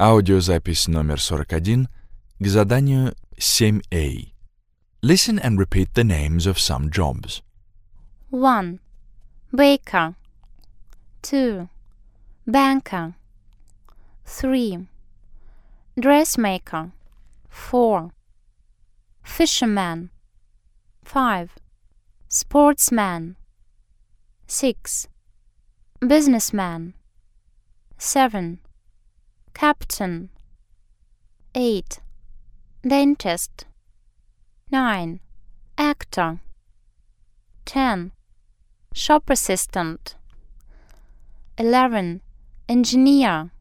Аудиозапись номер 41 к заданию 7A. Listen and repeat the names of some jobs. 1. Baker. 2. Banker. 3. Dressmaker. 4. Fisherman. 5. Sportsman. 6. Businessman. 7. Captain. 8. Dentist. 9. Actor. 10. Shop assistant. 11. Engineer.